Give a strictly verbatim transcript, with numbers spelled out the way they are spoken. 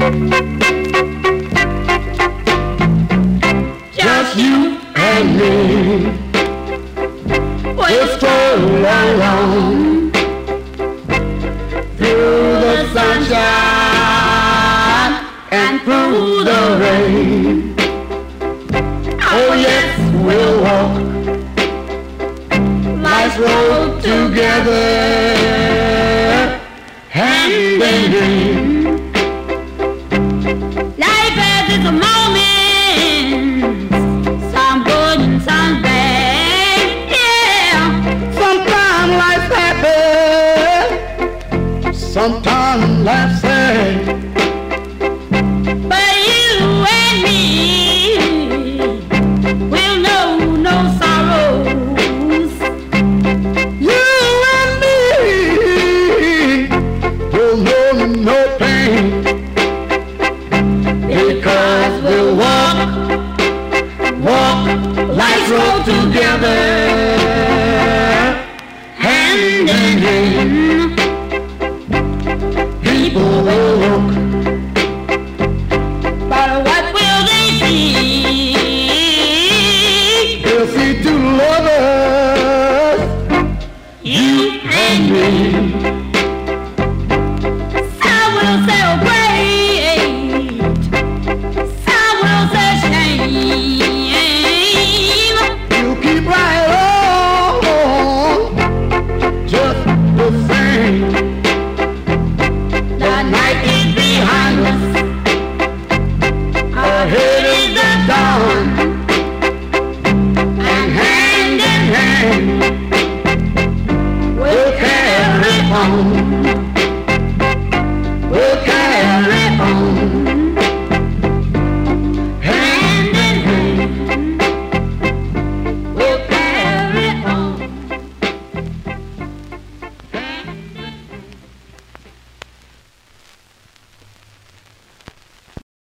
Just you and me. We'll stroll along through the sunshine and through the rain. Oh yes, we'll walk life's road together, hand in hand. Life has its moments, some good and some bad. Yeah, sometimes life's happy, sometimes life's sad. But you and me will know no sorrows. You and me will know no pain.